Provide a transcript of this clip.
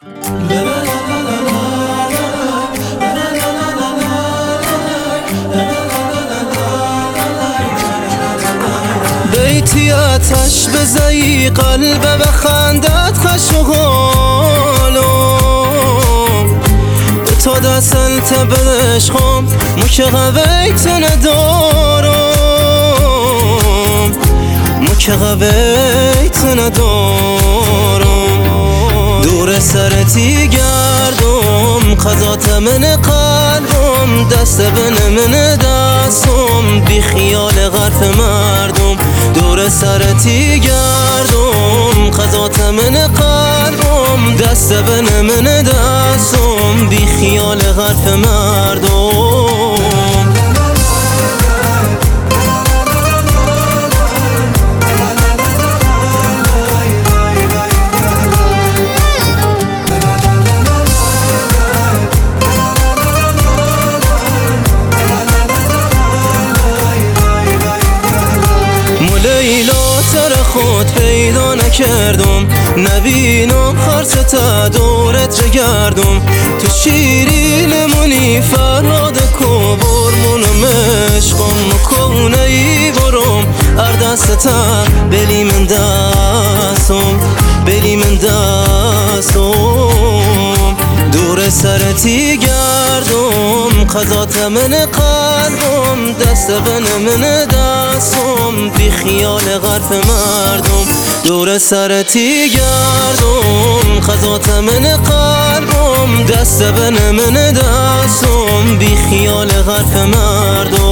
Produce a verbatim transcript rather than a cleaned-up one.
بیتی آتش بزایی قلب بخندت خوش و حالم تو دستل تبشخم مکه غویت ندارم مکه غویت ندارم دور سرتی گردم قضات من قلبم دست بن من دستم بی خیال غرف مردم دور سرتی گردم قضات من قلبم دست بن من دستم بی خیال غرف مردم لیلا تر خود پیدا نکردم نبینم خرستا دورت جگردم تو شیرین منی فراد کبر منم عشقم مکونه ای برم اردستا بلی من دستم بلی من دستم دور سرتی گردم قضات من قلبم دست بن من دستم بی خیال غرف مردم دور سرتی گردم قضات من قلبم دست بن من دستم بی خیال غرف مردم